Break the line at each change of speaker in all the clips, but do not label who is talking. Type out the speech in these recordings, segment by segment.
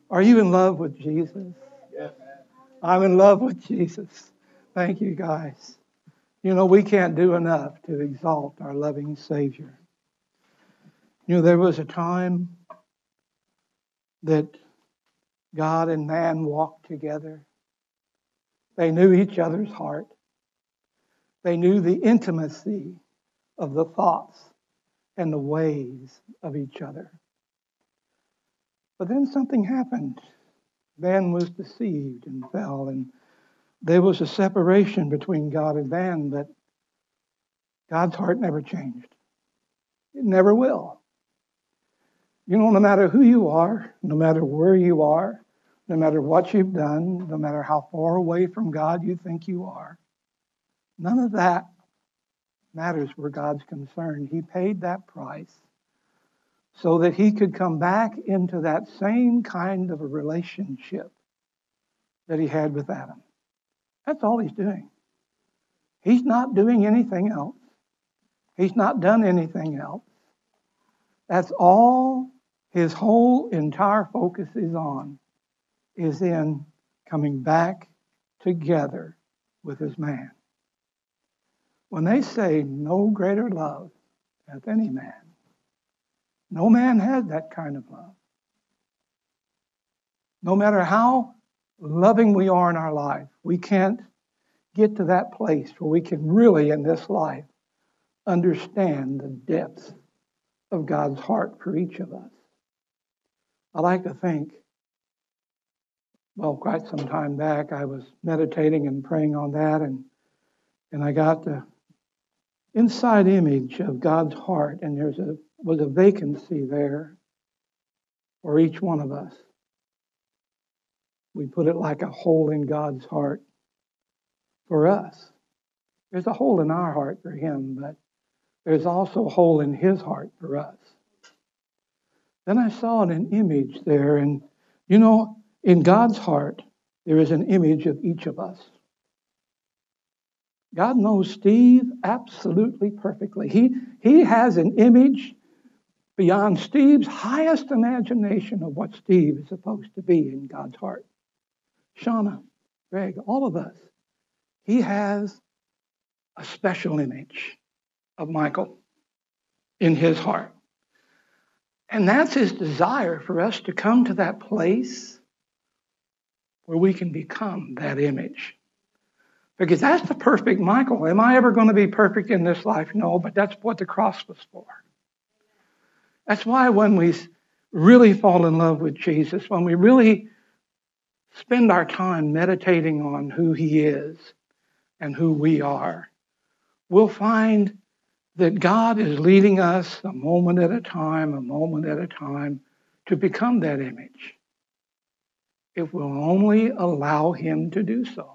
Are you in love with Jesus?
Yes.
I'm in love with Jesus. Thank you, guys. You know, we can't do enough to exalt our loving Savior. You know, there was a time that God and man walked together. They knew each other's heart. They knew the intimacy of the thoughts and the ways of each other. But then something happened. Man was deceived and fell, and there was a separation between God and man, but God's heart never changed. It never will. You know, no matter who you are, no matter where you are, no matter what you've done, no matter how far away from God you think you are, none of that matters where God's concerned. He paid that price so that he could come back into that same kind of a relationship that he had with Adam. That's all he's doing. He's not doing anything else. He's not done anything else. That's all his whole entire focus is in coming back together with his man. When they say no greater love hath any man, no man has that kind of love. No matter how loving we are in our life, we can't get to that place where we can really, in this life, understand the depth of God's heart for each of us. I like to think, well, quite some time back, I was meditating and praying on that, and I got the inside image of God's heart, and there was a vacancy there for each one of us. We put it like a hole in God's heart for us. There's a hole in our heart for him, but there's also a hole in his heart for us. Then I saw an image there, and you know, in God's heart, there is an image of each of us. God knows Steve absolutely perfectly. He has an image beyond Steve's highest imagination of what Steve is supposed to be in God's heart. Shauna, Greg, all of us. He has a special image of Michael in his heart. And that's his desire for us to come to that place where we can become that image. Because that's the perfect Michael. Am I ever going to be perfect in this life? No, but that's what the cross was for. That's why when we really fall in love with Jesus, when we really spend our time meditating on who he is and who we are, we'll find that God is leading us a moment at a time to become that image. If we'll only allow him to do so.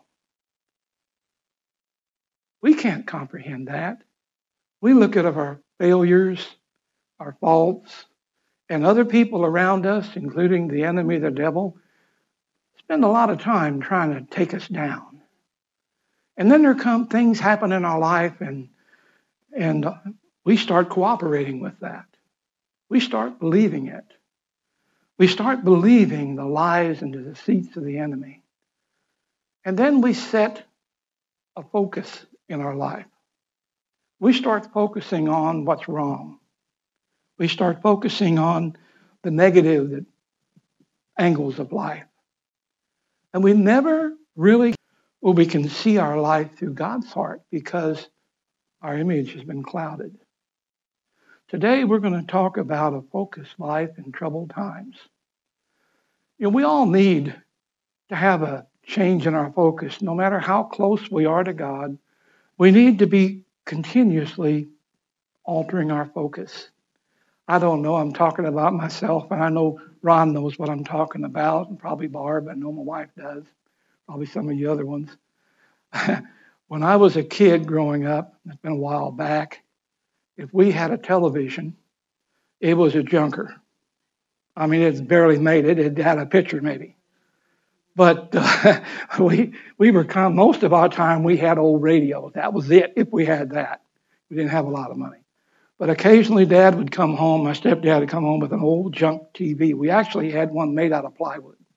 We can't comprehend that. We look at our failures, our faults, and other people around us, including the enemy, the devil, spend a lot of time trying to take us down. And then there come things happen in our life, and we start cooperating with that. We start believing it. We start believing the lies and the deceits of the enemy. And then we set a focus in our life. We start focusing on what's wrong. We start focusing on the negative angles of life. And we never really, we can see our life through God's heart because our image has been clouded. Today, we're going to talk about a focused life in troubled times. You know, we all need to have a change in our focus. No matter how close we are to God, we need to be continuously altering our focus. I don't know, I'm talking about myself, and I know Ron knows what I'm talking about, and probably Barb, I know my wife does, probably some of you other ones. When I was a kid growing up, it's been a while back, if we had a television, it was a junker. I mean, it barely made it. It had a picture maybe. But we were most of our time we had old radios. That was it, if we had that. We didn't have a lot of money. But occasionally Dad would come home, my stepdad would come home with an old junk TV. We actually had one made out of plywood.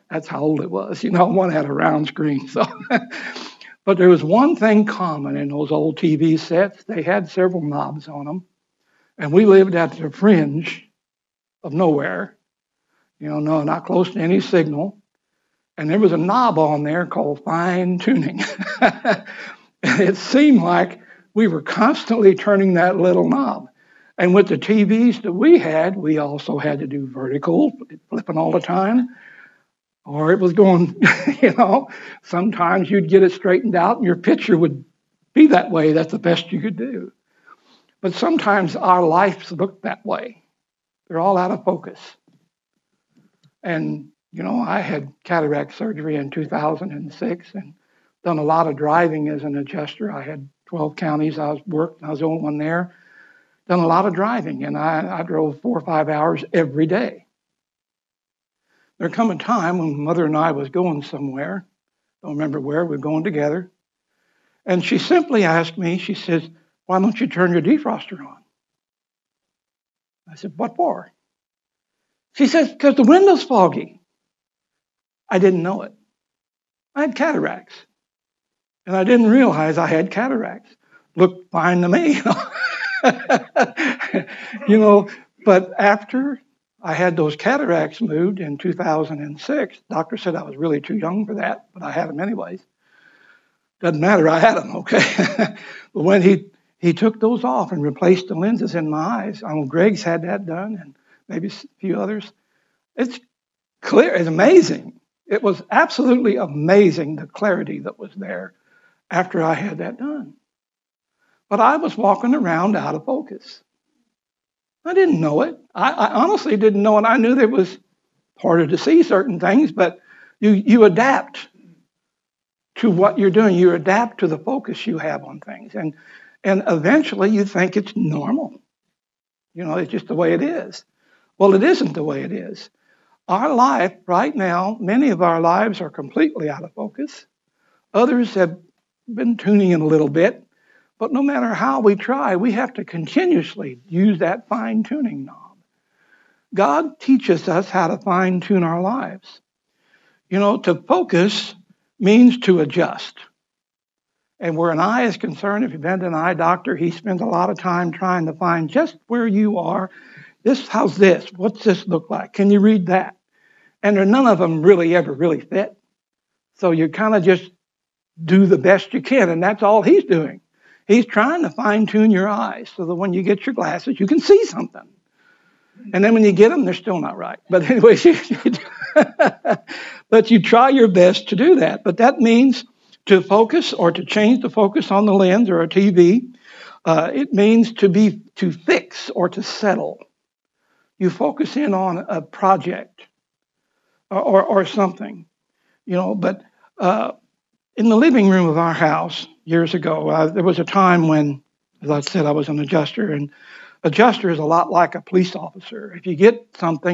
That's how old it was. One had a round screen. So, but there was one thing common in those old TV sets. They had several knobs on them. And we lived at the fringe of nowhere, no, not close to any signal. And there was a knob on there called fine tuning. And it seemed like we were constantly turning that little knob. And with the TVs that we had, we also had to do vertical, flipping all the time. Or it was going, sometimes you'd get it straightened out and your picture would be that way. That's the best you could do. But sometimes our lives look that way. They're all out of focus. And, I had cataract surgery in 2006 and done a lot of driving as an adjuster. I had 12 counties I was the only one there. Done a lot of driving, and I drove 4 or 5 hours every day. There come a time when Mother and I was going somewhere, don't remember where, we were going together, and she simply asked me, she says, "Why don't you turn your defroster on?" I said, "What for?" She says, "Because the window's foggy." I didn't know it. I had cataracts, and I didn't realize I had cataracts. Looked fine to me. But after I had those cataracts moved in 2006, doctor said I was really too young for that, but I had them anyways. Doesn't matter, I had them, okay? But when he took those off and replaced the lenses in my eyes, Greg's had that done, and maybe a few others. It's clear, it's amazing. It was absolutely amazing, the clarity that was there after I had that done. But I was walking around out of focus. I didn't know it. I honestly didn't know it. I knew that it was harder to see certain things, but you adapt to what you're doing. You adapt to the focus you have on things. And eventually you think it's normal. It's just the way it is. Well, it isn't the way it is. Our life right now, many of our lives are completely out of focus. Others have been tuning in a little bit. But no matter how we try, we have to continuously use that fine-tuning knob. God teaches us how to fine-tune our lives. To focus means to adjust. And where an eye is concerned, if you've been to an eye doctor, he spends a lot of time trying to find just where you are. How's this? What's this look like? Can you read that? And none of them really ever really fit. So you kind of just do the best you can, and that's all he's doing. He's trying to fine-tune your eyes so that when you get your glasses, you can see something. And then when you get them, they're still not right. But anyway, but you try your best to do that. But that means to focus or to change the focus on the lens or a TV. It means to fix or to settle. You focus in on a project or something, But in the living room of our house years ago, there was a time when, as I said, I was an adjuster, and adjuster is a lot like a police officer. If you get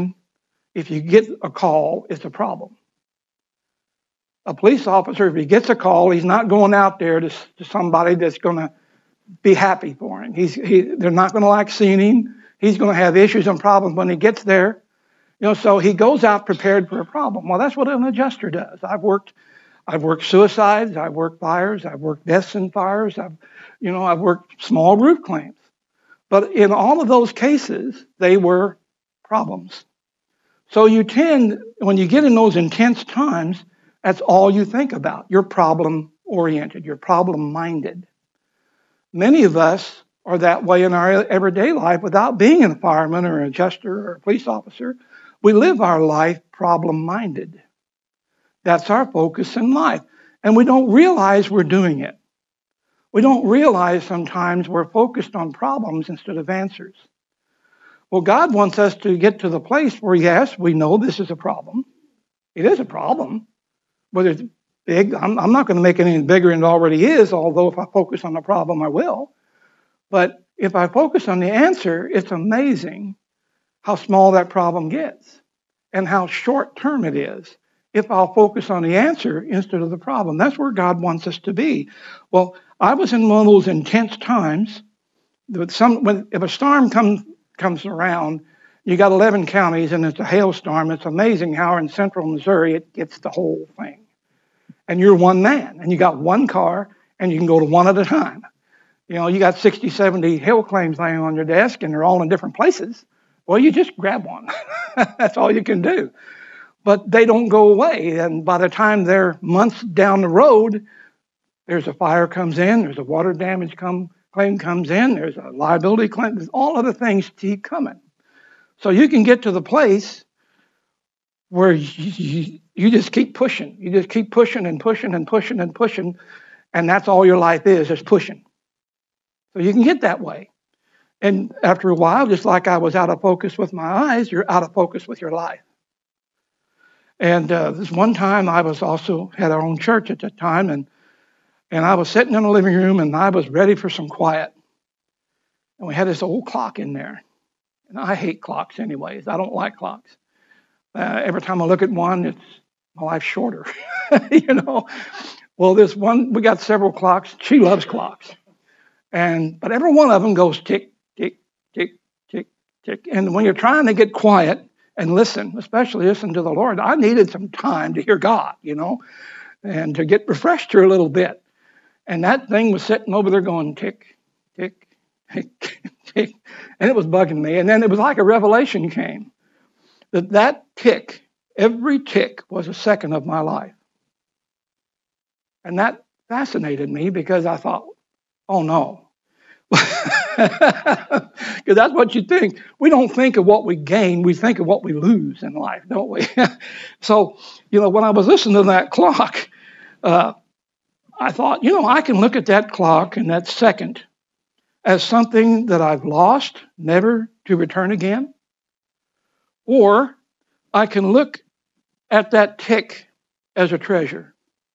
a call, it's a problem. A police officer, if he gets a call, he's not going out there to somebody that's going to be happy for him. They're not going to like seeing him. He's going to have issues and problems when he gets there. So he goes out prepared for a problem. Well, that's what an adjuster does. I've worked suicides, I've worked fires, I've worked deaths in fires, I've worked small roof claims. But in all of those cases, they were problems. So you tend, when you get in those intense times, that's all you think about. You're problem-oriented, you're problem-minded. Many of us are that way in our everyday life without being a fireman or an adjuster or a police officer. We live our life problem-minded. That's our focus in life. And we don't realize we're doing it. We don't realize sometimes we're focused on problems instead of answers. Well, God wants us to get to the place where, yes, we know this is a problem. It is a problem. Whether it's big, I'm not going to make it any bigger than it already is, although if I focus on the problem, I will. But if I focus on the answer, it's amazing how small that problem gets and how short-term it is if I'll focus on the answer instead of the problem. That's where God wants us to be. Well, I was in one of those intense times. If a storm comes around, You got 11 counties and it's a hailstorm. It's amazing how in central Missouri it gets the whole thing. And you're one man and you got one car and you can go to one at a time. You know, you got 60, 70 hail claims laying on your desk and they're all in different places. Well, you just grab one. That's all you can do. But they don't go away. And by the time they're months down the road, there's a fire comes in, there's a water damage claim comes in, there's a liability claim, there's all other things keep coming. So you can get to the place where you just keep pushing. You just keep pushing and pushing and pushing and pushing, and that's all your life is pushing. So you can get that way. And after a while, just like I was out of focus with my eyes, you're out of focus with your life. And this one time, I was also had our own church at that time, and I was sitting in the living room, and I was ready for some quiet. And we had this old clock in there. And I hate clocks anyways. I don't like clocks. Every time I look at one, my life's shorter, you know. Well, this one, we got several clocks. She loves clocks. But every one of them goes tick, tick, tick, tick, tick. And when you're trying to get quiet and listen, especially listen to the Lord, I needed some time to hear God, you know, and to get refreshed here a little bit. And that thing was sitting over there going tick, tick, tick, tick. And it was bugging me. And then it was like a revelation came that tick, every tick was a second of my life. And that fascinated me because I thought, oh no. Because that's what you think. We don't think of what we gain, we think of what we lose in life, don't we? So, you know, when I was listening to that clock, I thought, you know, I can look at that clock and that second as something that I've lost, never to return again. Or I can look at that tick as a treasure.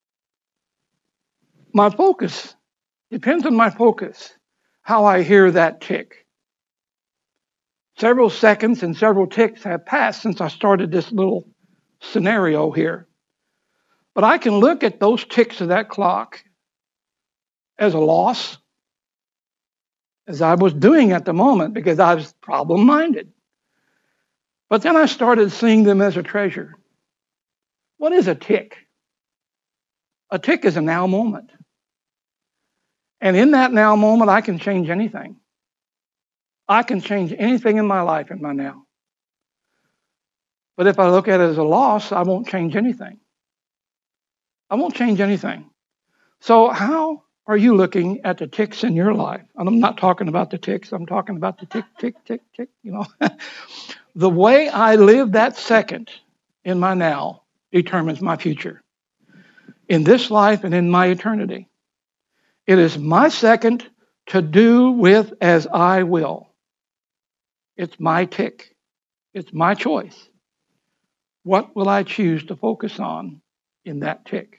My focus depends on my focus, how I hear that tick. Several seconds and several ticks have passed since I started this little scenario here. But I can look at those ticks of that clock as a loss, as I was doing at the moment, because I was problem-minded. But then I started seeing them as a treasure. What is a tick? A tick is a now moment. And in that now moment, I can change anything. I can change anything in my life in my now. But if I look at it as a loss, I won't change anything. I won't change anything. So how are you looking at the ticks in your life? And I'm not talking about the ticks. I'm talking about the tick, tick, tick, tick, you know. The way I live that second in my now determines my future. In this life and in my eternity. It is my second to do with as I will. It's my tick. It's my choice. What will I choose to focus on in that tick?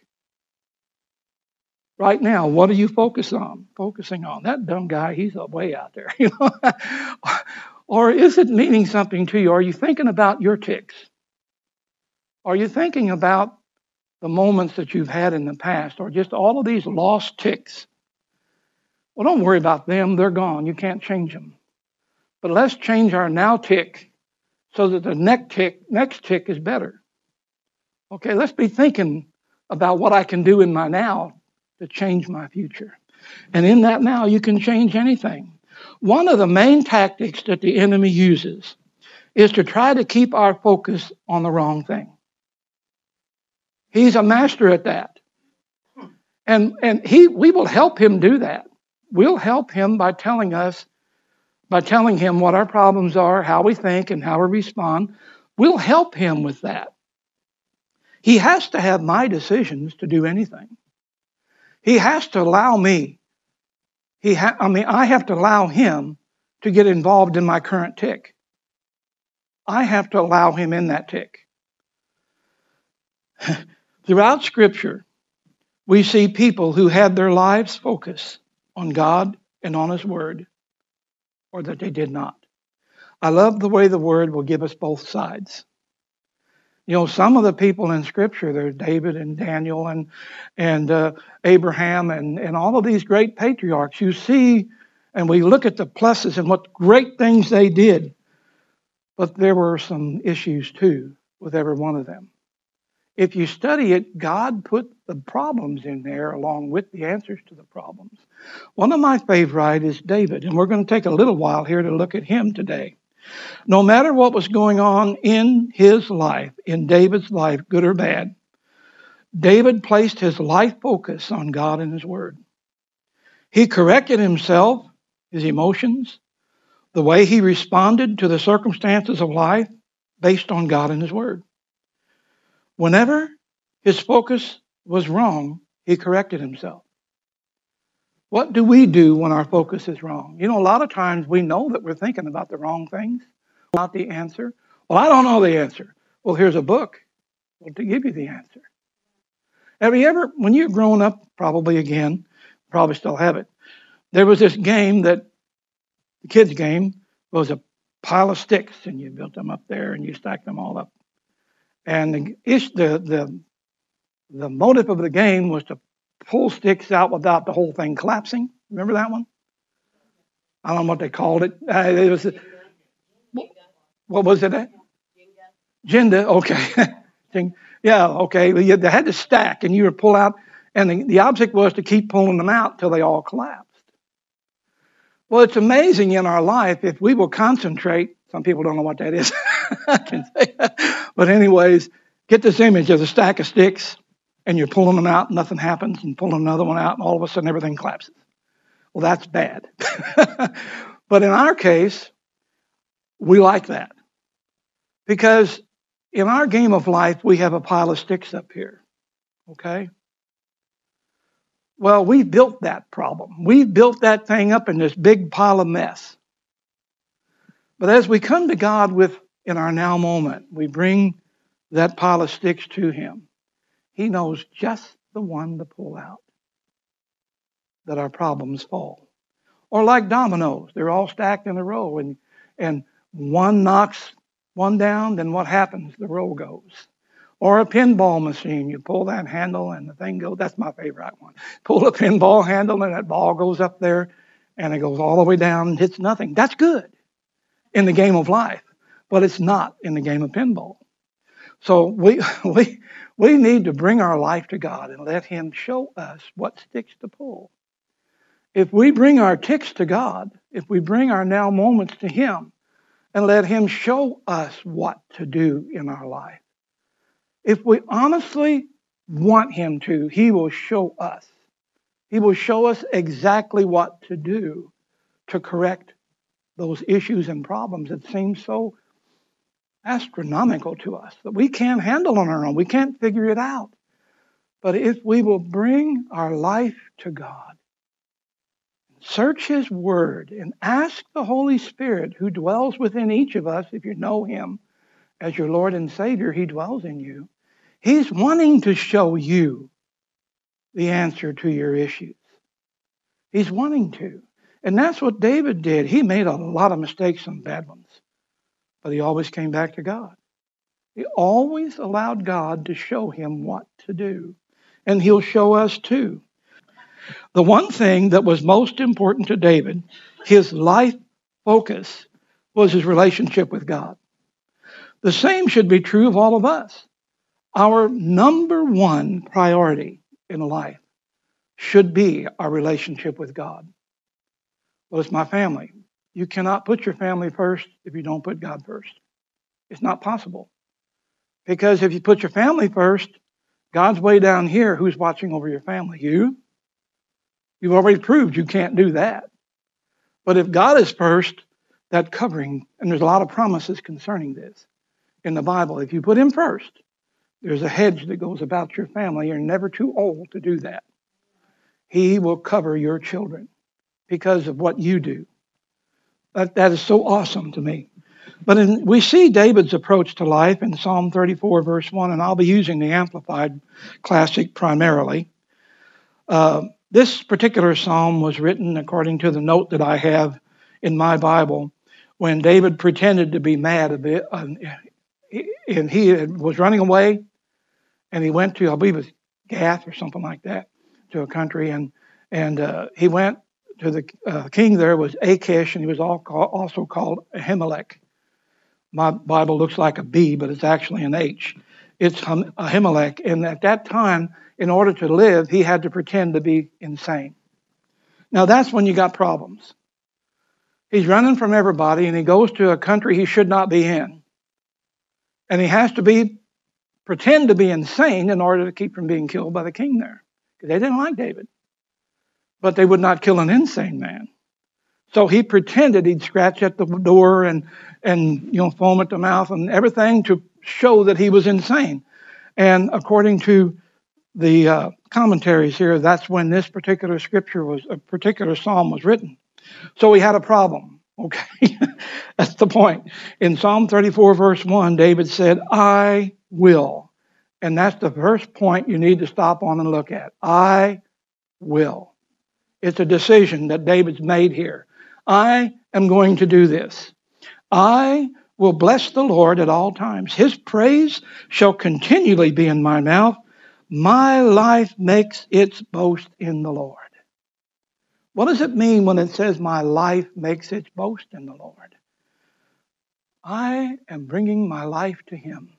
Right now, what are you focusing on? That dumb guy, he's way out there, you know. Or is it meaning something to you? Are you thinking about your ticks? Are you thinking about the moments that you've had in the past, or just all of these lost ticks? Well, don't worry about them. They're gone. You can't change them. But let's change our now tick so that the next tick is better. Okay, let's be thinking about what I can do in my now to change my future. And in that now, you can change anything. One of the main tactics that the enemy uses is to try to keep our focus on the wrong thing. He's a master at that. And we will help him do that. We'll help him by telling him what our problems are, how we think, and how we respond. We'll help him with that. He has to have my decisions to do anything. He has to allow me. I have to allow him to get involved in my current tick. I have to allow him in that tick. Throughout Scripture, we see people who had their lives focused on God and on His Word, or that they did not. I love the way the Word will give us both sides. You know, some of the people in Scripture, there's David and Daniel and Abraham and all of these great patriarchs. You see, and we look at the pluses and what great things they did. But there were some issues too with every one of them. If you study it, God put the problems in there along with the answers to the problems. One of my favorite is David, and we're going to take a little while here to look at him today. No matter what was going on in his life, in David's life, good or bad, David placed his life focus on God and his word. He corrected himself, his emotions, the way he responded to the circumstances of life based on God and his word. Whenever his focus was wrong, he corrected himself. What do we do when our focus is wrong? You know, a lot of times we know that we're thinking about the wrong things, not the answer. Well, I don't know the answer. Well, here's a book to give you the answer. Have you ever, when you're growing up, probably still have it, there was this game that, the kids' game, was a pile of sticks, and you built them up there, and you stacked them all up. And the motive of the game was to pull sticks out without the whole thing collapsing. Remember that one? I don't know what they called it. It was, what was it? Jenga. Okay. Yeah, okay. They had to stack, and you would pull out, and the object was to keep pulling them out till they all collapsed. Well, it's amazing in our life if we will concentrate. Some people don't know what that is. I can say that. But anyways, get this image of a stack of sticks, and you're pulling them out, nothing happens, and pulling another one out, and all of a sudden everything collapses. Well, that's bad. But in our case, we like that. Because in our game of life, we have a pile of sticks up here. Okay? Well, we built that problem. We built that thing up in this big pile of mess. But as we come to God in our now moment, we bring that pile of sticks to Him. He knows just the one to pull out, that our problems fall. Or like dominoes, they're all stacked in a row, and one knocks one down, then what happens? The row goes. Or a pinball machine, you pull that handle and the thing goes. That's my favorite one. Pull the pinball handle and that ball goes up there and it goes all the way down and hits nothing. That's good in the game of life, but it's not in the game of pinball. So we need to bring our life to God and let Him show us what sticks to pull. If we bring our ticks to God, if we bring our now moments to Him and let Him show us what to do in our life, if we honestly want Him to, He will show us. He will show us exactly what to do to correct those issues and problems that seem so astronomical to us, that we can't handle on our own. We can't figure it out. But if we will bring our life to God, search His Word, and ask the Holy Spirit who dwells within each of us, if you know Him as your Lord and Savior, He dwells in you. He's wanting to show you the answer to your issues. He's wanting to. And that's what David did. He made a lot of mistakes, some bad ones. But he always came back to God. He always allowed God to show him what to do. And He'll show us too. The one thing that was most important to David, his life focus, was his relationship with God. The same should be true of all of us. Our number one priority in life should be our relationship with God. Well, it's my family. You cannot put your family first if you don't put God first. It's not possible. Because if you put your family first, God's way down here. Who's watching over your family? You? You've already proved you can't do that. But if God is first, that covering, and there's a lot of promises concerning this in the Bible. If you put Him first, there's a hedge that goes about your family. You're never too old to do that. He will cover your children because of what you do. That is so awesome to me. But we see David's approach to life in Psalm 34, verse 1, and I'll be using the Amplified Classic primarily. This particular psalm was written according to the note that I have in my Bible when David pretended to be mad a bit, and he was running away, and he went to, I believe it was Gath or something like that, to a country, and he went to the king there was Achish, and he was also called Ahimelech. My Bible looks like a B, but it's actually an H. It's Ahimelech. And at that time, in order to live, he had to pretend to be insane. Now that's when you got problems. He's running from everybody and he goes to a country he should not be in. And he has to pretend to be insane in order to keep from being killed by the king there. Because they didn't like David. But they would not kill an insane man. So he pretended he'd scratch at the door and foam at the mouth and everything to show that he was insane. And according to the commentaries here, that's when this particular psalm was written. So he had a problem. Okay, that's the point. In Psalm 34, verse 1, David said, I will. And that's the first point you need to stop on and look at. I will. It's a decision that David's made here. I am going to do this. I will bless the Lord at all times. His praise shall continually be in my mouth. My life makes its boast in the Lord. What does it mean when it says my life makes its boast in the Lord? I am bringing my life to Him.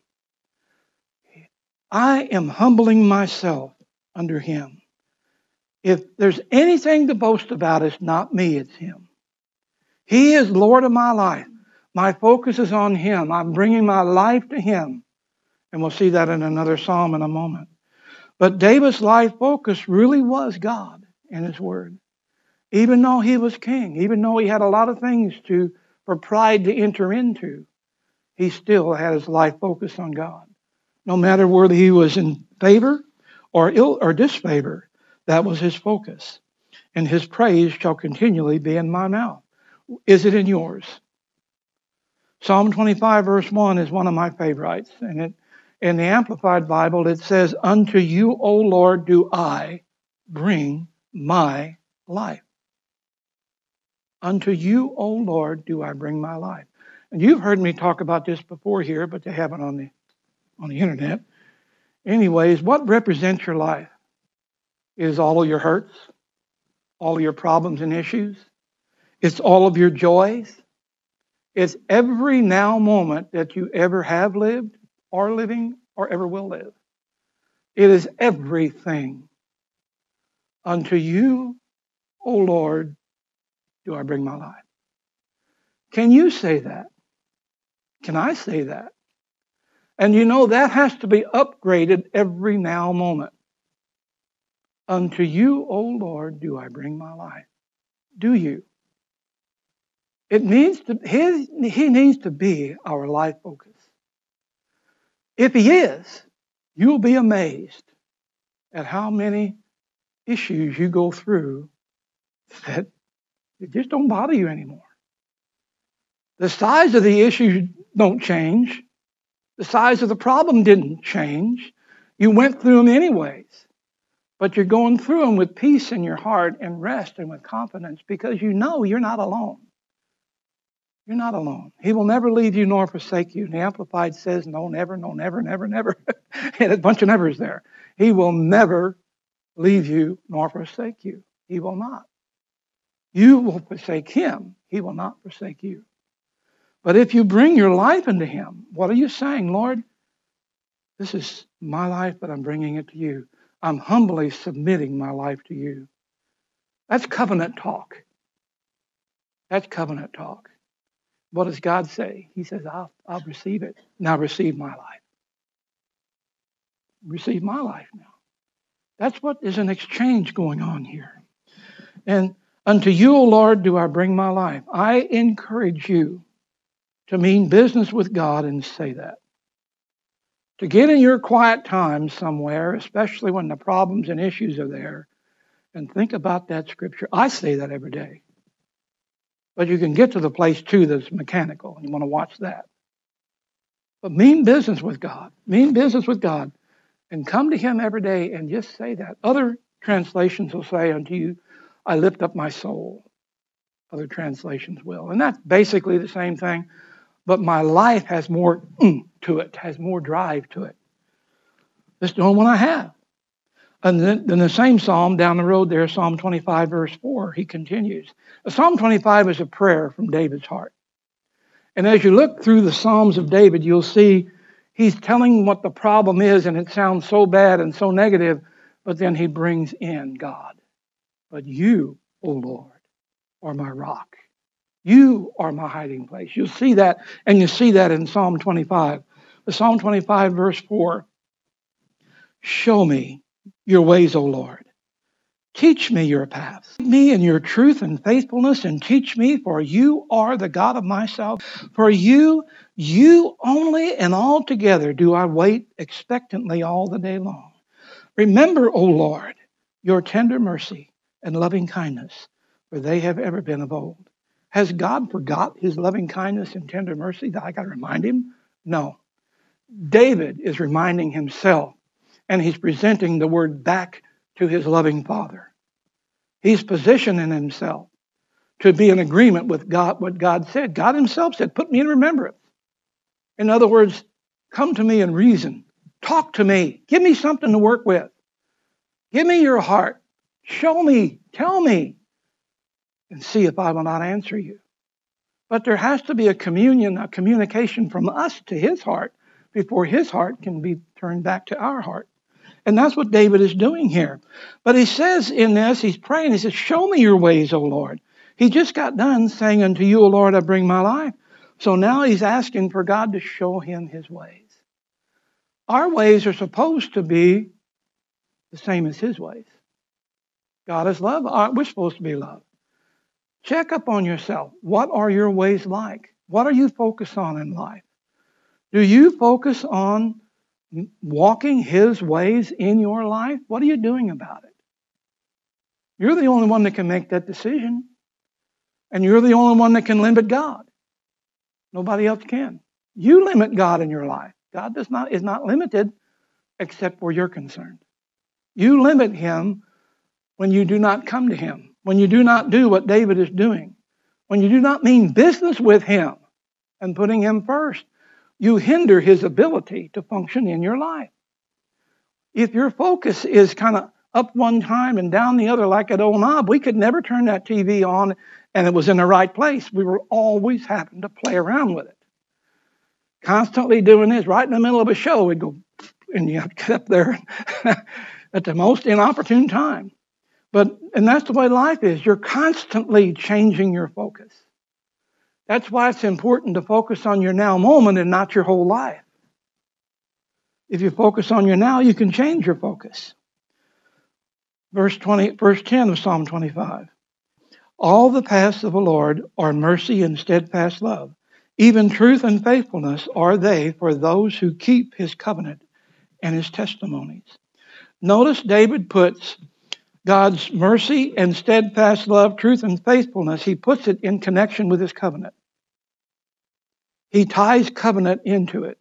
I am humbling myself under Him. If there's anything to boast about, it's not me, it's Him. He is Lord of my life. My focus is on Him. I'm bringing my life to Him. And we'll see that in another psalm in a moment. But David's life focus really was God and His Word. Even though he was king, even though he had a lot of things for pride to enter into, he still had his life focused on God. No matter whether he was in favor or disfavor, that was his focus. And his praise shall continually be in my mouth. Is it in yours? Psalm 25 verse 1 is one of my favorites. And in the Amplified Bible, it says, unto you, O Lord, do I bring my life. Unto you, O Lord, do I bring my life. And you've heard me talk about this before here, but they haven't on the internet. Anyways, what represents your life? Is all of your hurts, all of your problems and issues. It's all of your joys. It's every now moment that you ever have lived, are living, or ever will live. It is everything. Unto you, O Lord, do I bring my life. Can you say that? Can I say that? And that has to be upgraded every now moment. Unto you, O Lord, do I bring my life. Do you? He needs to be our life focus. If he is, you'll be amazed at how many issues you go through that it just don't bother you anymore. The size of the issue don't change. The size of the problem didn't change. You went through them anyways. But you're going through them with peace in your heart and rest and with confidence because you know you're not alone. You're not alone. He will never leave you nor forsake you. And the Amplified says, no, never, no, never, never, never. And a bunch of nevers there. He will never leave you nor forsake you. He will not. You will forsake him. He will not forsake you. But if you bring your life into him, what are you saying? Lord, this is my life, but I'm bringing it to you. I'm humbly submitting my life to you. That's covenant talk. That's covenant talk. What does God say? He says, I'll receive it. Now receive my life. Receive my life now. That's what is an exchange going on here. And unto you, O Lord, do I bring my life. I encourage you to mean business with God and say that. To get in your quiet time somewhere, especially when the problems and issues are there, and think about that scripture. I say that every day. But you can get to the place, too, that's mechanical, and you want to watch that. But mean business with God. Mean business with God. And come to him every day and just say that. Other translations will say unto you, I lift up my soul. Other translations will. And that's basically the same thing. But my life has more to it, has more drive to it. This is the only one I have. And then the same psalm down the road there, Psalm 25, verse 4, he continues. Psalm 25 is a prayer from David's heart. And as you look through the Psalms of David, you'll see he's telling what the problem is, and it sounds so bad and so negative, but then he brings in God. But you, O Lord, are my rock. You are my hiding place. You'll see that, and you see that in Psalm 25. The Psalm 25, verse 4. Show me your ways, O Lord. Teach me your paths. Lead me in your truth and faithfulness, and teach me, for you are the God of my salvation. For you only and altogether do I wait expectantly all the day long. Remember, O Lord, your tender mercy and loving kindness, for they have ever been of old. Has God forgot his loving kindness and tender mercy that I got to remind him? No. David is reminding himself, and he's presenting the word back to his loving Father. He's positioning himself to be in agreement with God, what God said. God himself said, put me in remembrance. In other words, come to me and reason. Talk to me. Give me something to work with. Give me your heart. Show me. Tell me. And see if I will not answer you. But there has to be a communication from us to his heart before his heart can be turned back to our heart. And that's what David is doing here. But he says in this, he's praying, he says, show me your ways, O Lord. He just got done saying, unto you, O Lord, I bring my life. So now he's asking for God to show him his ways. Our ways are supposed to be the same as his ways. God is love. We're supposed to be love. Check up on yourself. What are your ways like? What are you focused on in life? Do you focus on walking his ways in your life? What are you doing about it? You're the only one that can make that decision. And you're the only one that can limit God. Nobody else can. You limit God in your life. God is not limited except where you're concerned. You limit him when you do not come to him, when you do not do what David is doing, when you do not mean business with him and putting him first. You hinder his ability to function in your life. If your focus is kind of up one time and down the other like that old knob, we could never turn that TV on and it was in the right place. We were always having to play around with it. Constantly doing this right in the middle of a show, we'd go, and you have to get up there at the most inopportune time. And that's the way life is. You're constantly changing your focus. That's why it's important to focus on your now moment and not your whole life. If you focus on your now, you can change your focus. Verse 10 of Psalm 25. All the paths of the Lord are mercy and steadfast love. Even truth and faithfulness are they for those who keep his covenant and his testimonies. Notice David puts God's mercy and steadfast love, truth and faithfulness, he puts it in connection with his covenant. He ties covenant into it.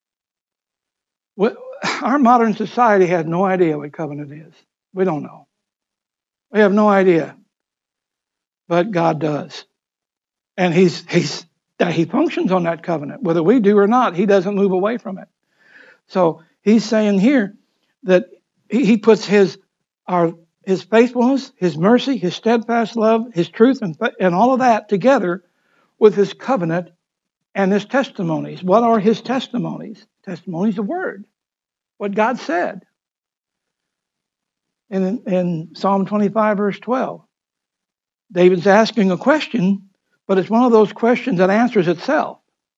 Our modern society has no idea what covenant is. We don't know. We have no idea. But God does. And he functions on that covenant. Whether we do or not, he doesn't move away from it. So he's saying here that he puts his faithfulness, his mercy, his steadfast love, his truth, and all of that together with his covenant and his testimonies. What are his testimonies? Testimonies of word. What God said. In Psalm 25, verse 12, David's asking a question, but it's one of those questions that answers itself.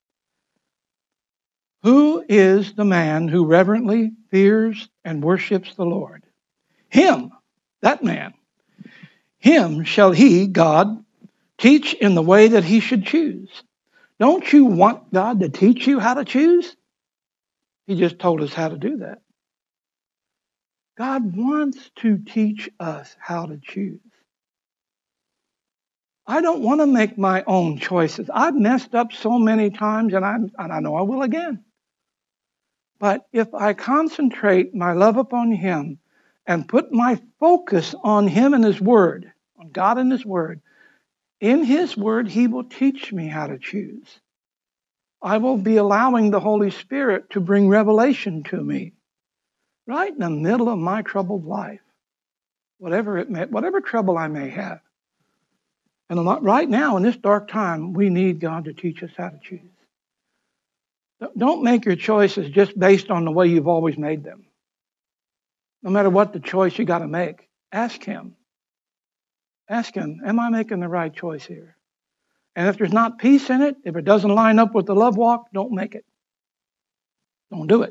Who is the man who reverently fears and worships the Lord? Him, that man. Him shall he, God, teach in the way that he should choose. Don't you want God to teach you how to choose? He just told us how to do that. God wants to teach us how to choose. I don't want to make my own choices. I've messed up so many times, and I know I will again. But if I concentrate my love upon him and put my focus on him and his word, on God and his word, in his word, he will teach me how to choose. I will be allowing the Holy Spirit to bring revelation to me right in the middle of my troubled life, whatever trouble I may have. And right now, in this dark time, we need God to teach us how to choose. Don't make your choices just based on the way you've always made them. No matter what the choice you got to make, ask Him. Ask Him, am I making the right choice here? And if there's not peace in it, if it doesn't line up with the love walk, don't make it. Don't do it.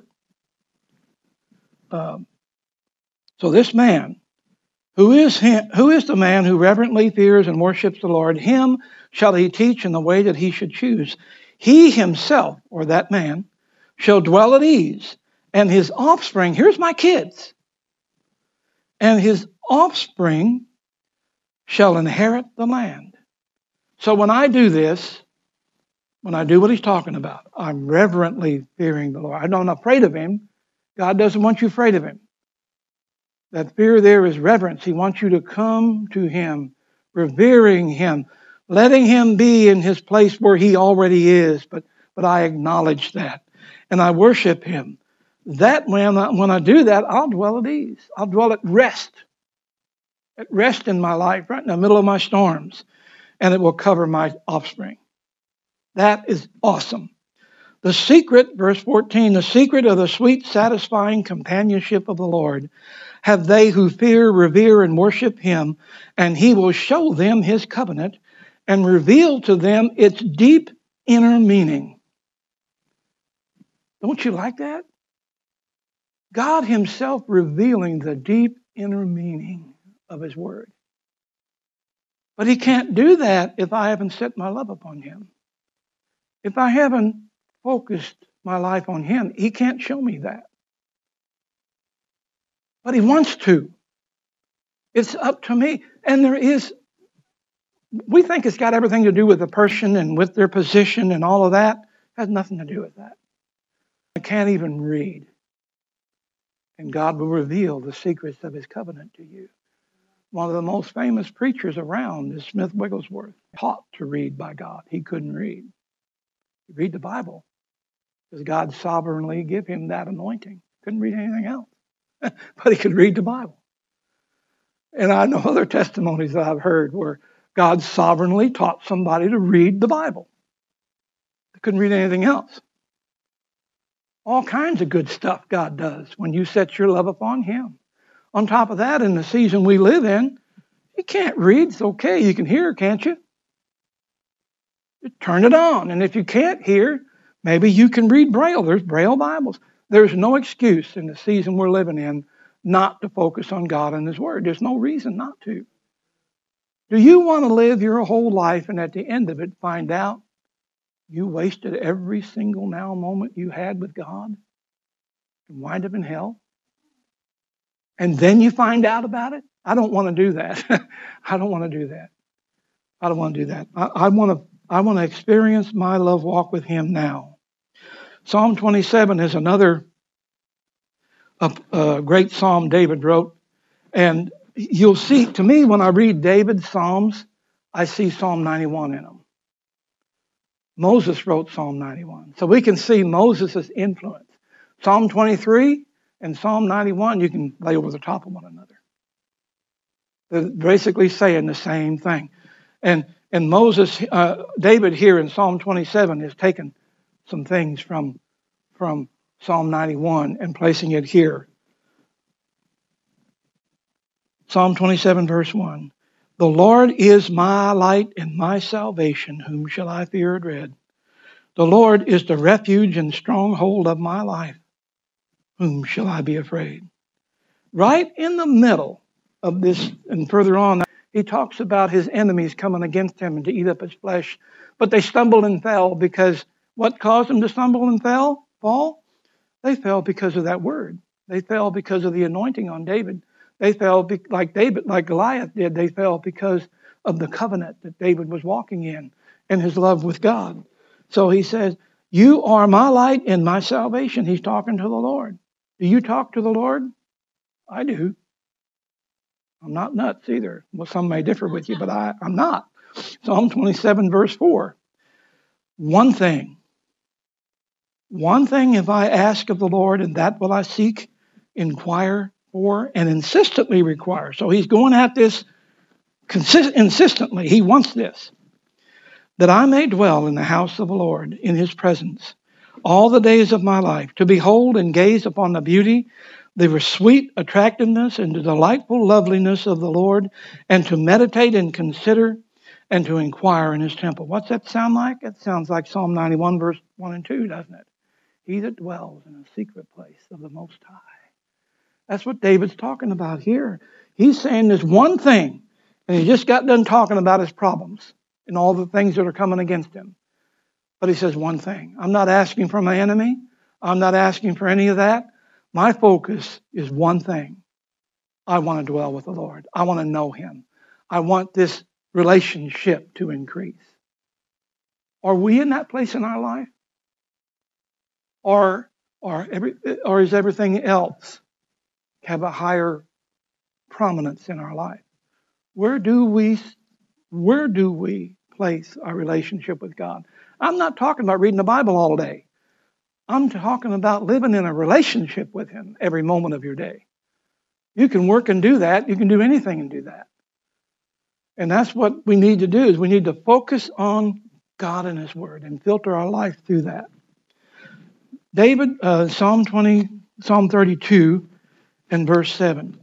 So this man, who is the man who reverently fears and worships the Lord? Him shall he teach in the way that he should choose. He himself, or that man, shall dwell at ease, and his offspring, here's my kids, and his offspring shall inherit the land. So when I do this, when I do what he's talking about, I'm reverently fearing the Lord. I'm not afraid of him. God doesn't want you afraid of him. That fear there is reverence. He wants you to come to him, revering him, letting him be in his place where he already is, but I acknowledge that, and I worship him. That when I do that, I'll dwell at ease. I'll dwell at rest in my life, right in the middle of my storms, and it will cover my offspring. That is awesome. The secret, verse 14, the secret of the sweet, satisfying companionship of the Lord have they who fear, revere, and worship him, and he will show them his covenant and reveal to them its deep inner meaning. Don't you like that? God himself revealing the deep inner meaning of his word. But he can't do that if I haven't set my love upon him. If I haven't focused my life on him, he can't show me that. But he wants to. It's up to me. And we think it's got everything to do with the person and with their position and all of that. It has nothing to do with that. I can't even read. And God will reveal the secrets of his covenant to you. One of the most famous preachers around is Smith Wigglesworth, taught to read by God. He couldn't read. He read the Bible because God sovereignly gave him that anointing. Couldn't read anything else. But he could read the Bible. And I know other testimonies that I've heard where God sovereignly taught somebody to read the Bible. They couldn't read anything else. All kinds of good stuff God does when you set your love upon him. On top of that, in the season we live in, you can't read. It's okay. You can hear, can't you? Turn it on. And if you can't hear, maybe you can read Braille. There's Braille Bibles. There's no excuse in the season we're living in not to focus on God and his word. There's no reason not to. Do you want to live your whole life and at the end of it find out you wasted every single now moment you had with God and wind up in hell? And then you find out about it? I don't want to do that. I don't want to do that. I don't want to do that. I want to experience my love walk with him now. Psalm 27 is another great psalm David wrote. And you'll see, to me, when I read David's Psalms, I see Psalm 91 in them. Moses wrote Psalm 91. So we can see Moses' influence. Psalm 23 and Psalm 91, you can lay over the top of one another. They're basically saying the same thing. And David here in Psalm 27 has taken some things from Psalm 91 and placing it here. Psalm 27, verse 1. The Lord is my light and my salvation. Whom shall I fear or dread? The Lord is the refuge and stronghold of my life. Whom shall I be afraid? Right in the middle of this, and further on, he talks about his enemies coming against him and to eat up his flesh. But they stumbled and fell because what caused them to stumble and fall? They fell because of that word. They fell because of the anointing on David. They fell like Goliath did. They fell because of the covenant that David was walking in and his love with God. So he says, you are my light and my salvation. He's talking to the Lord. Do you talk to the Lord? I do. I'm not nuts either. Well, some may differ with you, but I'm not. Psalm 27, verse 4. One thing if I ask of the Lord, and that will I seek, inquire for, and insistently require. So he's going at this Insistently, he wants this, that I may dwell in the house of the Lord, in his presence, all the days of my life, to behold and gaze upon the beauty, the sweet attractiveness, and the delightful loveliness of the Lord, and to meditate and consider and to inquire in his temple. What's that sound like? It sounds like Psalm 91, verse 1 and 2, doesn't it? He that dwells in a secret place of the Most High. That's what David's talking about here. He's saying there's one thing, and he just got done talking about his problems and all the things that are coming against him. But he says one thing. I'm not asking for my enemy. I'm not asking for any of that. My focus is one thing. I want to dwell with the Lord. I want to know him. I want this relationship to increase. Are we in that place in our life? Or is everything else have a higher prominence in our life? Where do we place our relationship with God? I'm not talking about reading the Bible all day. I'm talking about living in a relationship with him every moment of your day. You can work and do that. You can do anything and do that. And that's what we need to do, is we need to focus on God and his word and filter our life through that. David, Psalm 32 and verse 7.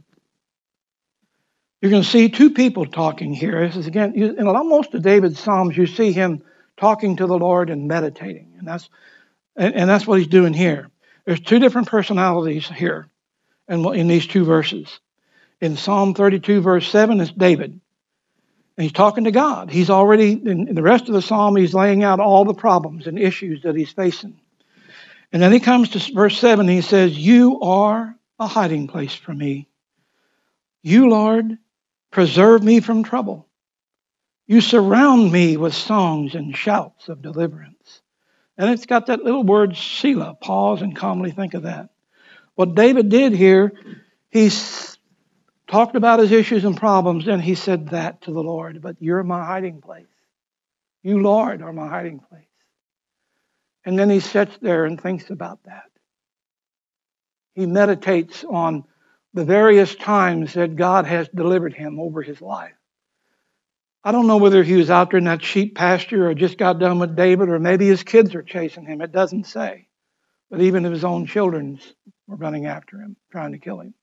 You're going to see two people talking here. This is again, in most of David's Psalms, you see him talking to the Lord and meditating. And that's what he's doing here. There's two different personalities here in these two verses. In Psalm 32, verse 7, it's David. And he's talking to God. He's already, in the rest of the psalm, he's laying out all the problems and issues that he's facing. And then he comes to verse 7, and he says, you are a hiding place for me. You, Lord, preserve me from trouble. You surround me with songs and shouts of deliverance. And it's got that little word, Selah. Pause and calmly think of that. What David did here, he's talked about his issues and problems, and he said that to the Lord. But you're my hiding place. You, Lord, are my hiding place. And then he sits there and thinks about that. He meditates on the various times that God has delivered him over his life. I don't know whether he was out there in that sheep pasture or just got done with David, or maybe his kids are chasing him. It doesn't say. But even his own children were running after him, trying to kill him.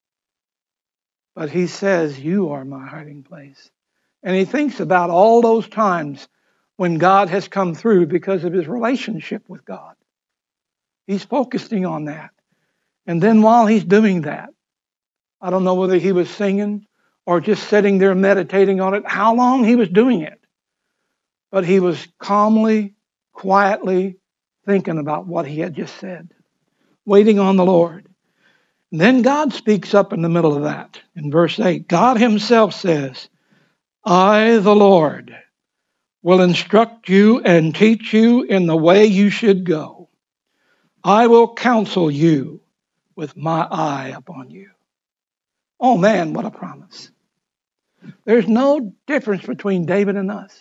But he says, you are my hiding place. And he thinks about all those times when God has come through because of his relationship with God. He's focusing on that. And then while he's doing that, I don't know whether he was singing or just sitting there meditating on it, how long he was doing it. But he was calmly, quietly thinking about what he had just said, waiting on the Lord. And then God speaks up in the middle of that. In verse 8, God himself says, I, the Lord, will instruct you and teach you in the way you should go. I will counsel you with my eye upon you. Oh man, what a promise. There's no difference between David and us.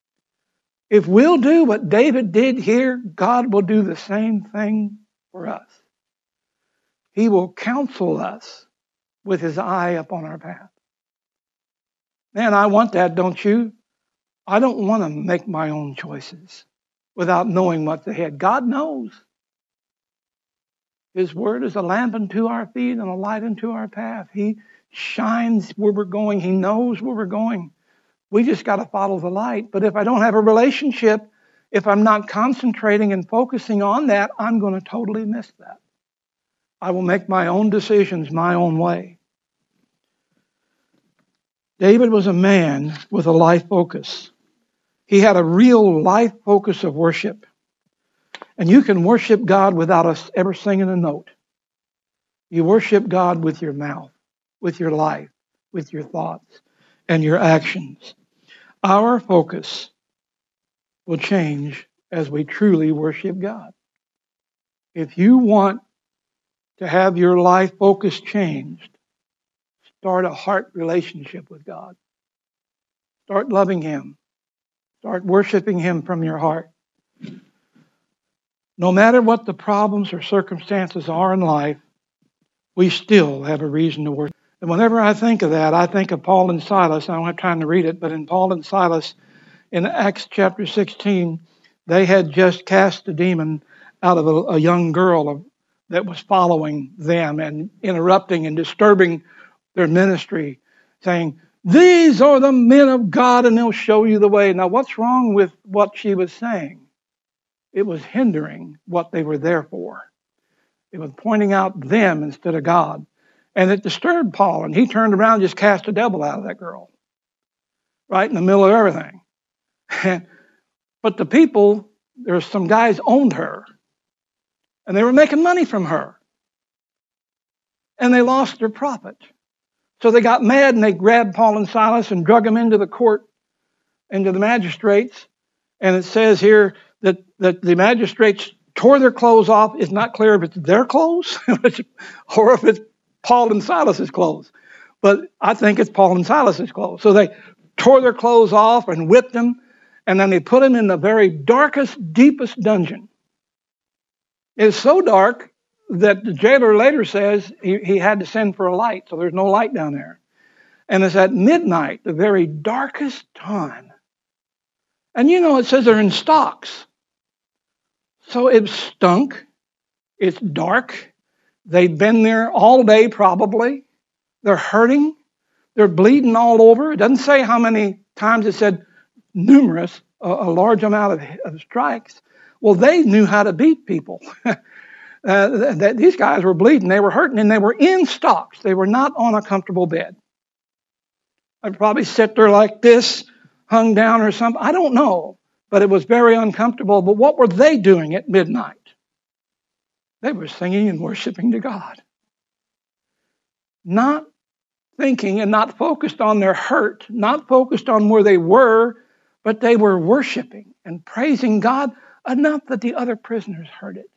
If we'll do what David did here, God will do the same thing for us. He will counsel us with his eye upon our path. Man, I want that, don't you? I don't want to make my own choices without knowing what's ahead. God knows. His word is a lamp unto our feet and a light unto our path. He shines where we're going. He knows where we're going. We just got to follow the light. But if I don't have a relationship, if I'm not concentrating and focusing on that, I'm going to totally miss that. I will make my own decisions my own way. David was a man with a life focus. He had a real life focus of worship. And you can worship God without us ever singing a note. You worship God with your mouth, with your life, with your thoughts, and your actions. Our focus will change as we truly worship God. If you want to have your life focus changed, start a heart relationship with God. Start loving him. Start worshiping him from your heart. No matter what the problems or circumstances are in life, we still have a reason to worship. And whenever I think of that, I think of Paul and Silas. I don't have time to read it, but in Paul and Silas, in Acts chapter 16, they had just cast the demon out of a young girl that was following them and interrupting and disturbing their ministry, saying, "These are the men of God and they'll show you the way." Now, what's wrong with what she was saying? It was hindering what they were there for. It was pointing out them instead of God. And it disturbed Paul, and he turned around and just cast a devil out of that girl, right in the middle of everything. But the people, there's some guys owned her, and they were making money from her. And they lost their profit. So they got mad, and they grabbed Paul and Silas and drug them into the court, into the magistrates. And it says here that the magistrates tore their clothes off. It's not clear if it's their clothes or if it's Paul and Silas's clothes. But I think it's Paul and Silas's clothes. So they tore their clothes off and whipped them, and then they put them in the very darkest, deepest dungeon. It's so dark that the jailer later says he had to send for a light, so there's no light down there. And it's at midnight, the very darkest time. And it says they're in stocks. So it stunk. It's dark. They've been there all day probably. They're hurting. They're bleeding all over. It doesn't say how many times. It said numerous, a large amount of strikes. Well, they knew how to beat people. These guys were bleeding. They were hurting, and they were in stocks. They were not on a comfortable bed. I'd probably sit there like this, hung down or something. I don't know, but it was very uncomfortable. But what were they doing at midnight? They were singing and worshiping to God. Not thinking and not focused on their hurt, not focused on where they were, but they were worshiping and praising God enough that the other prisoners heard it.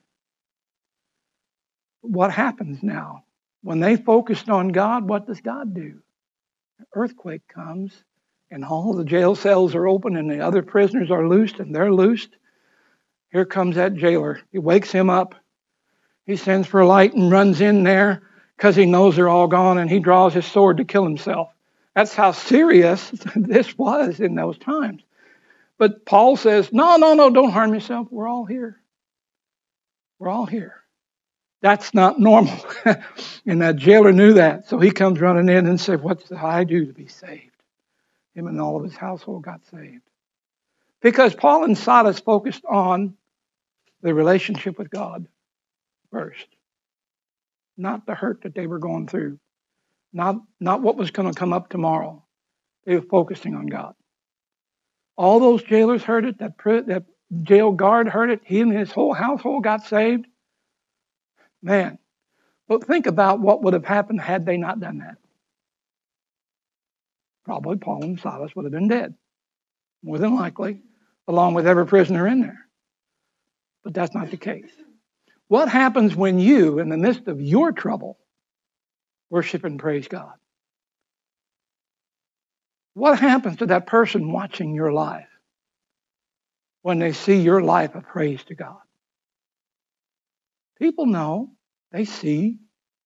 What happens now? When they focused on God, what does God do? An earthquake comes, and all the jail cells are open, and the other prisoners are loosed, and they're loosed. Here comes that jailer. He wakes him up. He sends for a light and runs in there because he knows they're all gone, and he draws his sword to kill himself. That's how serious this was in those times. But Paul says, no, don't harm yourself. We're all here. We're all here. That's not normal. And that jailer knew that. So he comes running in and said, what do I do to be saved? Him and all of his household got saved. Because Paul and Silas focused on the relationship with God first. Not the hurt that they were going through. Not what was going to come up tomorrow. They were focusing on God. All those jailers heard it. That jail guard heard it. He and his whole household got saved. Man, but think about what would have happened had they not done that. Probably Paul and Silas would have been dead, more than likely, along with every prisoner in there. But that's not the case. What happens when you, in the midst of your trouble, worship and praise God? What happens to that person watching your life when they see your life of praise to God? People know. They see.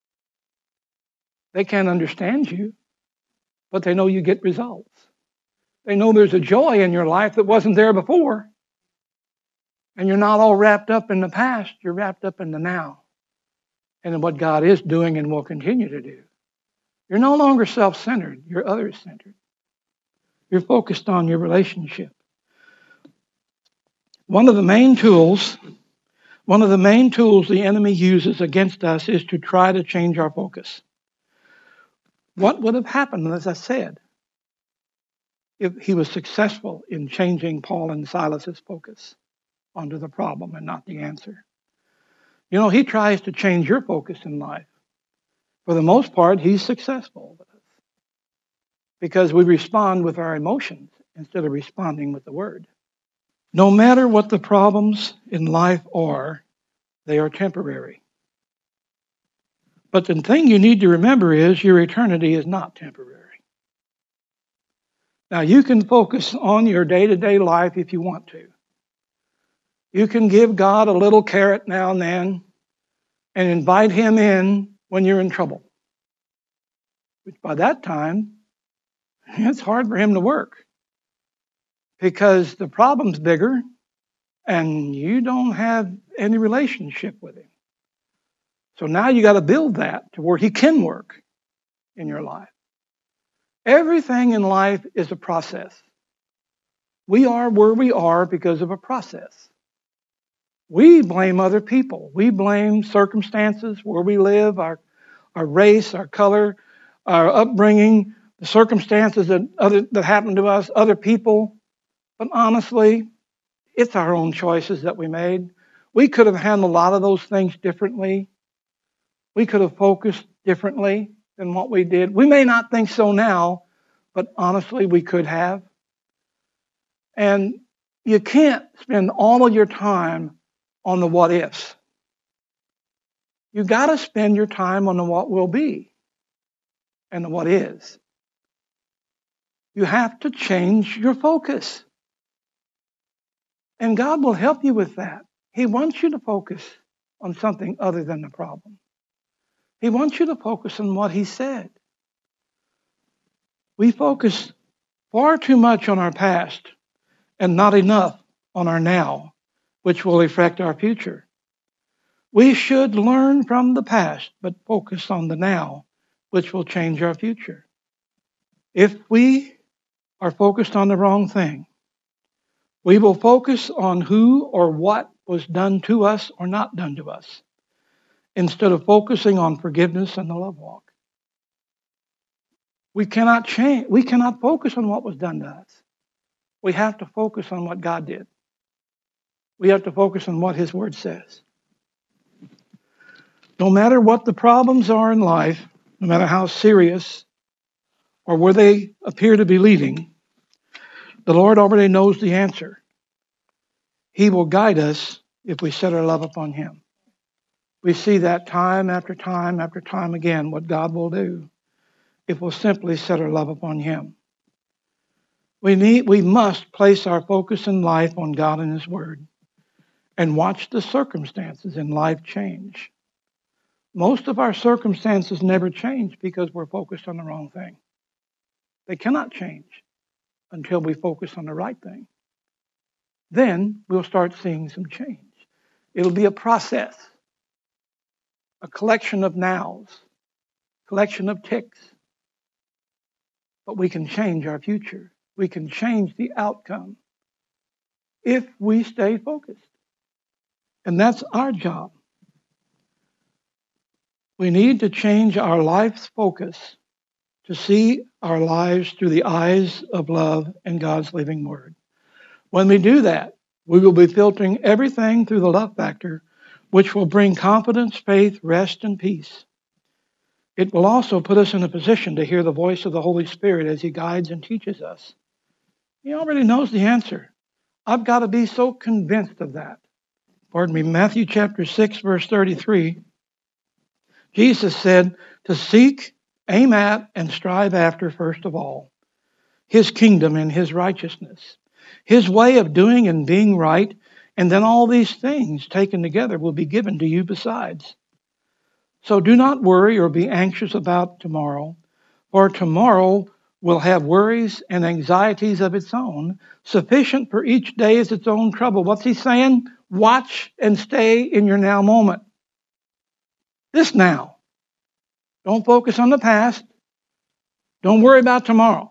They can't understand you, but they know you get results. They know there's a joy in your life that wasn't there before. And you're not all wrapped up in the past. You're wrapped up in the now and in what God is doing and will continue to do. You're no longer self-centered. You're others-centered. You're focused on your relationship. One of the main tools the enemy uses against us is to try to change our focus. What would have happened, as I said, if he was successful in changing Paul and Silas's focus onto the problem and not the answer? He tries to change your focus in life. For the most part, he's successful with us because we respond with our emotions instead of responding with the word. No matter what the problems in life are, they are temporary. But the thing you need to remember is your eternity is not temporary. Now, you can focus on your day-to-day life if you want to. You can give God a little carrot now and then and invite him in when you're in trouble. which by that time, it's hard for him to work because the problem's bigger and you don't have any relationship with him. So now you got to build that to where he can work in your life. Everything in life is a process. We are where we are because of a process. We blame other people. We blame circumstances, where we live, our race, our color, our upbringing, the circumstances that happen to us, other people. But honestly, it's our own choices that we made. We could have handled a lot of those things differently. We could have focused differently than what we did. We may not think so now, but honestly, we could have. And you can't spend all of your time on the what ifs. You got to spend your time on the what will be and the what is. You have to change your focus. And God will help you with that. He wants you to focus on something other than the problem. He wants you to focus on what He said. We focus far too much on our past and not enough on our now, which will affect our future. We should learn from the past, but focus on the now, which will change our future. If we are focused on the wrong thing, we will focus on who or what was done to us or not done to us, instead of focusing on forgiveness and the love walk. We cannot change. We cannot focus on what was done to us. We have to focus on what God did. We have to focus on what His Word says. No matter what the problems are in life, no matter how serious or where they appear to be leading, the Lord already knows the answer. He will guide us if we set our love upon Him. We see that time after time after time again, what God will do if we'll simply set our love upon Him. We must place our focus in life on God and His Word and watch the circumstances in life change. Most of our circumstances never change because we're focused on the wrong thing. They cannot change until we focus on the right thing. Then we'll start seeing some change. It'll be a process, a collection of nows, collection of ticks. But we can change our future. We can change the outcome if we stay focused. And that's our job. We need to change our life's focus to see our lives through the eyes of love and God's living Word. When we do that, we will be filtering everything through the love factor, which will bring confidence, faith, rest, and peace. It will also put us in a position to hear the voice of the Holy Spirit as He guides and teaches us. He already knows the answer. I've got to be so convinced of that. Matthew chapter 6, verse 33. Jesus said to seek, aim at, and strive after, first of all, His kingdom and His righteousness, His way of doing and being right, and then all these things taken together will be given to you besides. So do not worry or be anxious about tomorrow, for tomorrow will have worries and anxieties of its own. Sufficient for each day is its own trouble. What's He saying? Watch and stay in your now moment. This now. Don't focus on the past. Don't worry about tomorrow.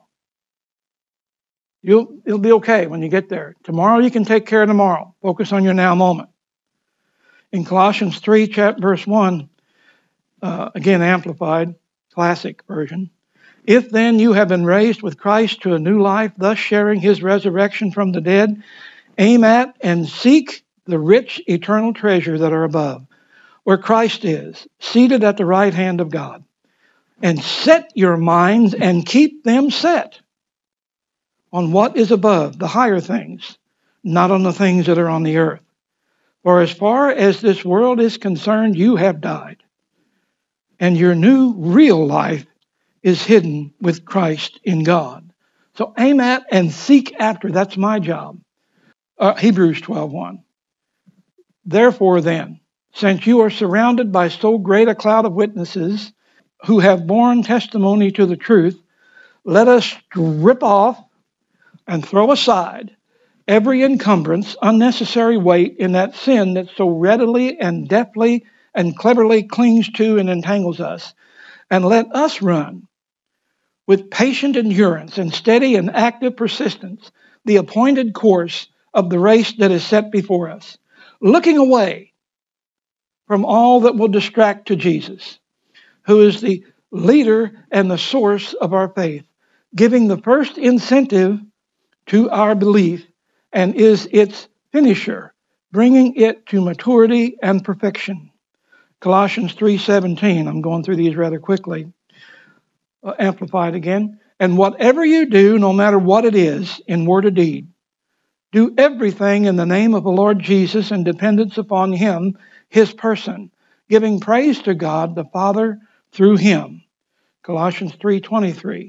It'll be okay when you get there. Tomorrow you can take care of tomorrow. Focus on your now moment. In Colossians 3, verse 1, again amplified, classic version. If then you have been raised with Christ to a new life, thus sharing His resurrection from the dead, aim at and seek the rich eternal treasure that are above, where Christ is, seated at the right hand of God. And set your minds and keep them set on what is above, the higher things, not on the things that are on the earth. For as far as this world is concerned, you have died, and your new real life is hidden with Christ in God. So aim at and seek after. That's my job. Hebrews 12:1. Therefore then, since you are surrounded by so great a cloud of witnesses, who have borne testimony to the truth, let us strip off and throw aside every encumbrance, unnecessary weight in that sin that so readily and deftly and cleverly clings to and entangles us. And let us run with patient endurance and steady and active persistence the appointed course of the race that is set before us, looking away from all that will distract to Jesus, who is the leader and the source of our faith, giving the first incentive to our belief and is its finisher, bringing it to maturity and perfection. Colossians 3:17, I'm going through these rather quickly, amplified again. And whatever you do, no matter what it is, in word or deed, do everything in the name of the Lord Jesus and dependence upon him, his person, giving praise to God the Father through him. Colossians 3:23.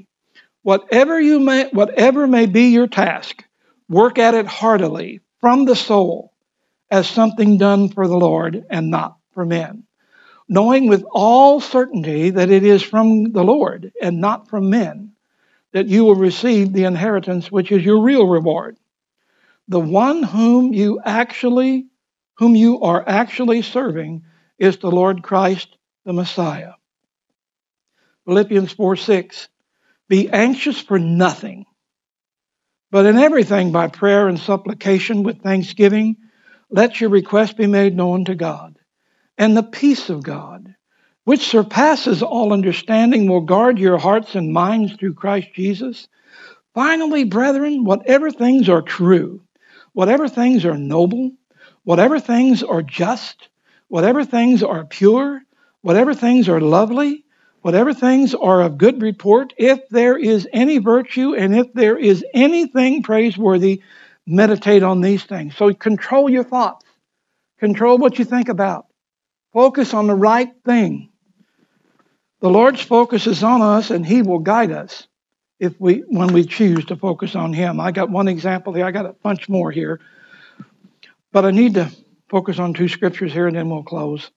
Whatever may be your task, work at it heartily from the soul as something done for the Lord and not for men, knowing with all certainty that it is from the Lord and not from men that you will receive the inheritance which is your real reward. The one whom you are actually serving is the Lord Christ, the Messiah. Philippians 4:6. Be anxious for nothing, but in everything by prayer and supplication with thanksgiving, let your requests be made known to God. And the peace of God, which surpasses all understanding, will guard your hearts and minds through Christ Jesus. Finally, brethren, whatever things are true, whatever things are noble, whatever things are just, whatever things are pure, whatever things are lovely, whatever things are of good report, if there is any virtue and if there is anything praiseworthy, meditate on these things. So control your thoughts. Control what you think about. Focus on the right thing. The Lord's focus is on us, and he will guide us when we choose to focus on him. I got one example here. I got a bunch more here. But I need to focus on two scriptures here, and then we'll close.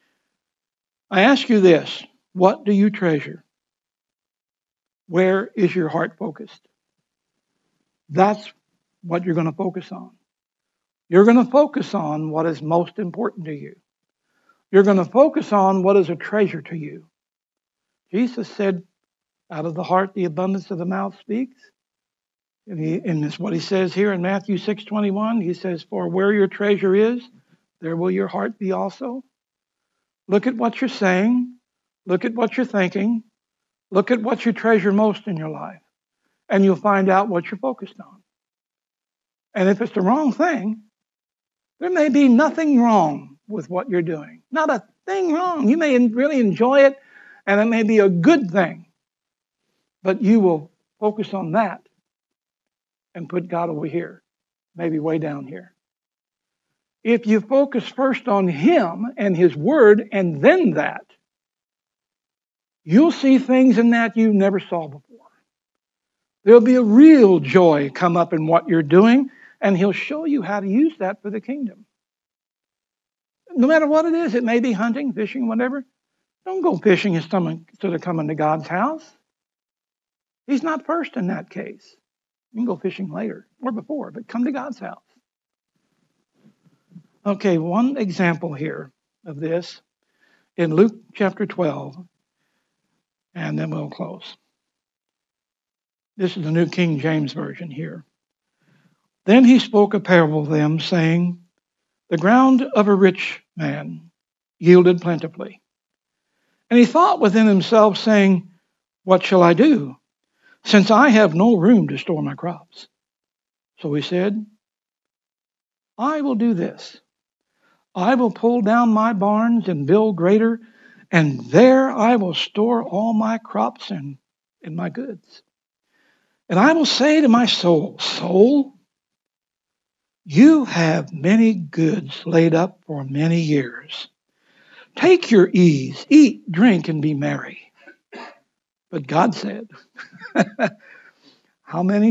I ask you this. What do you treasure? Where is your heart focused? That's what you're going to focus on. You're going to focus on what is most important to you. You're going to focus on what is a treasure to you. Jesus said, out of the heart, the abundance of the mouth speaks. And that's what he says here in Matthew 6:21. He says, for where your treasure is, there will your heart be also. Look at what you're saying. Look at what you're thinking. Look at what you treasure most in your life. And you'll find out what you're focused on. And if it's the wrong thing, there may be nothing wrong with what you're doing. Not a thing wrong. You may really enjoy it, and it may be a good thing. But you will focus on that and put God over here, maybe way down here. If you focus first on him and his word and then that, you'll see things in that you never saw before. There'll be a real joy come up in what you're doing, and he'll show you how to use that for the kingdom. No matter what it is, it may be hunting, fishing, whatever. Don't go fishing instead of coming to God's house. He's not first in that case. You can go fishing later or before, but come to God's house. Okay, one example here of this in Luke chapter 12, and then we'll close. This is the New King James Version here. Then he spoke a parable to them, saying, the ground of a rich man yielded plentifully. And he thought within himself, saying, what shall I do, since I have no room to store my crops? So he said, I will do this. I will pull down my barns and build greater, and there I will store all my crops and my goods. And I will say to my soul, soul, you have many goods laid up for many years. Take your ease, eat, drink, and be merry. But God said, how many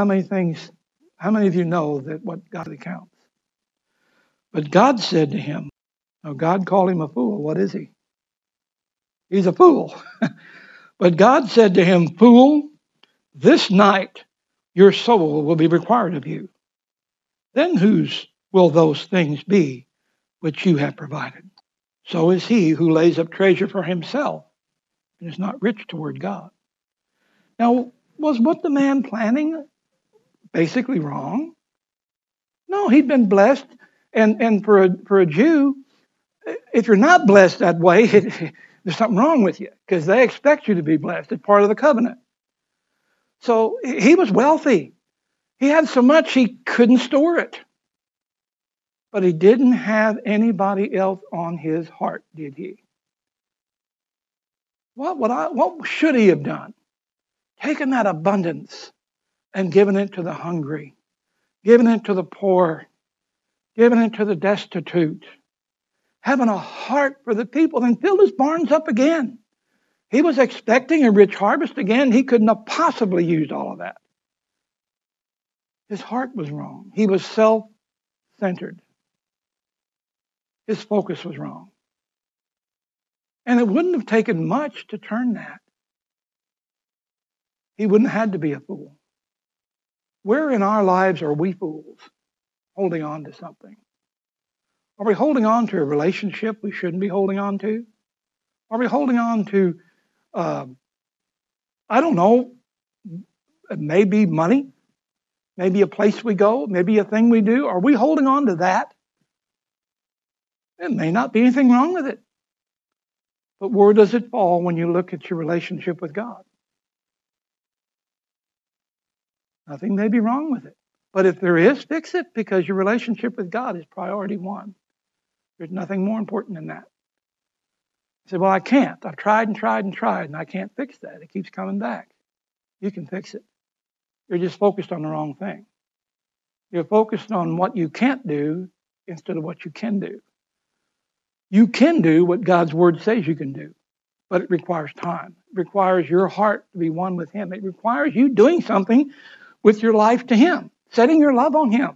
of you know that what God accounts? But God said to him, now God called him a fool. What is he? He's a fool. But God said to him, "Fool, this night your soul will be required of you. Then whose will those things be which you have provided? So is he who lays up treasure for himself and is not rich toward God." Now, was what the man planning basically wrong? No, he'd been blessed. And for a Jew, if you're not blessed that way, there's something wrong with you because they expect you to be blessed. It's part of the covenant. So he was wealthy. He had so much he couldn't store it. But he didn't have anybody else on his heart, did he? What should he have done? Taken that abundance and given it to the hungry, given it to the poor, given it to the destitute, having a heart for the people, and filled his barns up again. He was expecting a rich harvest again. He couldn't have possibly used all of that. His heart was wrong. He was self-centered. His focus was wrong. And it wouldn't have taken much to turn that. He wouldn't have had to be a fool. Where in our lives are we fools holding on to something? Are we holding on to a relationship we shouldn't be holding on to? Are we holding on to, I don't know, maybe money, maybe a place we go, maybe a thing we do? Are we holding on to that? There may not be anything wrong with it. But where does it fall when you look at your relationship with God? Nothing may be wrong with it. But if there is, fix it, because your relationship with God is priority one. There's nothing more important than that. You say, well, I can't. I've tried and tried and tried, and I can't fix that. It keeps coming back. You can fix it. You're just focused on the wrong thing. You're focused on what you can't do instead of what you can do. You can do what God's word says you can do, but it requires time. It requires your heart to be one with Him. It requires you doing something with your life to Him, setting your love on Him.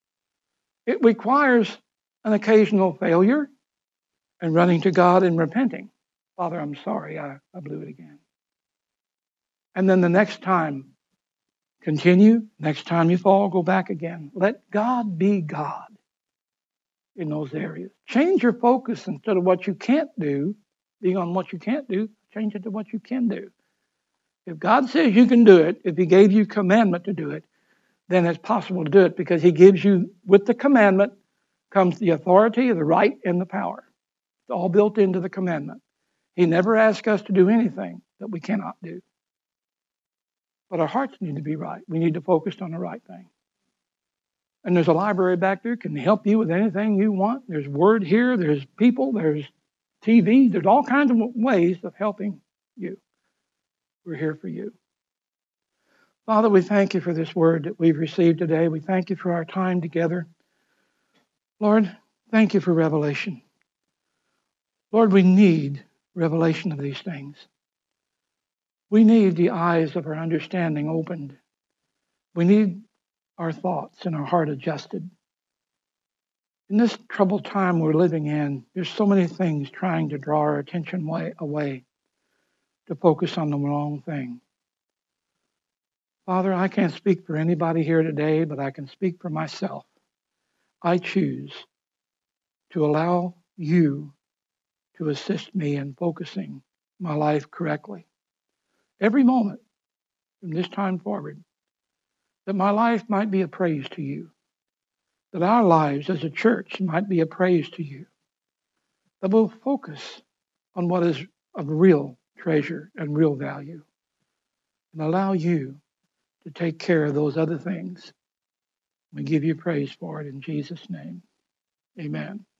It requires an occasional failure and running to God and repenting. Father, I'm sorry, I blew it again. And then the next time, continue. Next time you fall, go back again. Let God be God in those areas. Change your focus instead of what you can't do, being on what you can't do, change it to what you can do. If God says you can do it, if He gave you commandment to do it, then it's possible to do it because He gives you, with the commandment, comes the authority, the right, and the power. It's all built into the commandment. He never asks us to do anything that we cannot do. But our hearts need to be right. We need to focus on the right thing. And there's a library back there can help you with anything you want. There's word here, there's people, there's TV, there's all kinds of ways of helping you. We're here for you. Father, we thank you for this word that we've received today. We thank you for our time together. Lord, thank you for revelation. Lord, we need revelation of these things. We need the eyes of our understanding opened. We need our thoughts and our heart adjusted. In this troubled time we're living in, there's so many things trying to draw our attention away to focus on the wrong thing. Father, I can't speak for anybody here today, but I can speak for myself. I choose to allow you to assist me in focusing my life correctly. Every moment from this time forward, that my life might be a praise to you, that our lives as a church might be a praise to you, that we'll focus on what is of real treasure and real value, and allow you to take care of those other things. We give you praise for it in Jesus' name. Amen.